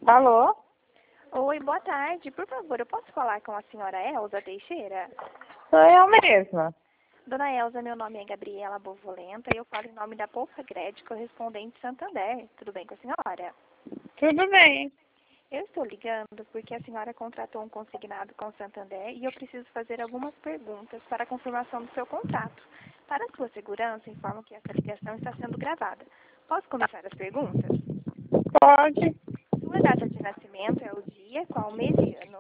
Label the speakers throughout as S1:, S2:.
S1: Alô?
S2: Oi, boa tarde. Por favor, eu posso falar com a senhora Elza Teixeira?
S1: Sou eu mesma.
S2: Dona Elza, meu nome é Gabriela Bovolenta e eu falo em nome da Polsagred, correspondente Santander. Tudo bem com a senhora?
S1: Tudo bem.
S2: Eu estou ligando porque a senhora contratou um consignado com Santander e eu preciso fazer algumas perguntas para a confirmação do seu contrato. Para sua segurança, informo que essa ligação está sendo gravada. Posso começar as perguntas?
S1: Pode.
S2: Sua data de nascimento é o dia, qual mês e ano?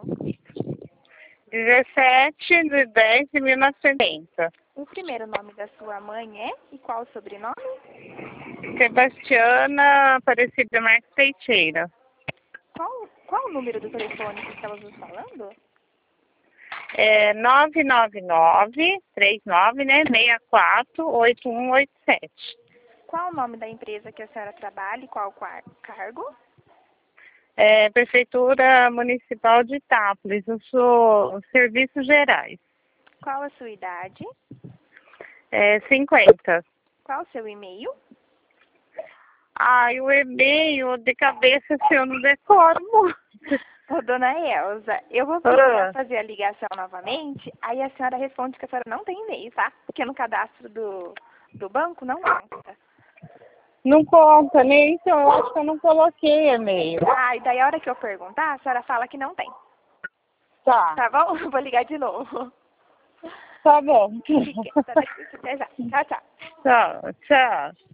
S1: 17/10/1970.
S2: O primeiro nome da sua mãe é e qual o sobrenome?
S1: Sebastiana Aparecida Marques Teixeira.
S2: Qual o número do telefone que estamos nos falando?
S1: É 999-39, né? 64-8187.
S2: Qual o nome da empresa que a senhora trabalha e qual o cargo?
S1: É Prefeitura Municipal de Itápolis. Eu sou Serviços Gerais.
S2: Qual a sua idade?
S1: 50.
S2: Qual o seu e-mail?
S1: O e-mail de cabeça se eu não decoro muito.
S2: Ô, dona Elza, eu vou procurar fazer a ligação novamente, aí a senhora responde que a senhora não tem e-mail, tá? Porque no cadastro do banco não consta.
S1: Não conta, né? Então, eu acho que eu não coloquei e-mail.
S2: E daí a hora que eu perguntar, a senhora fala que não tem.
S1: Tá.
S2: Tá bom? Vou ligar de novo.
S1: Tá bom.
S2: Até já. Tchau, tchau.
S1: Tchau, tchau.